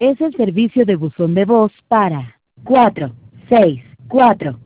Es el servicio de buzón de voz para 464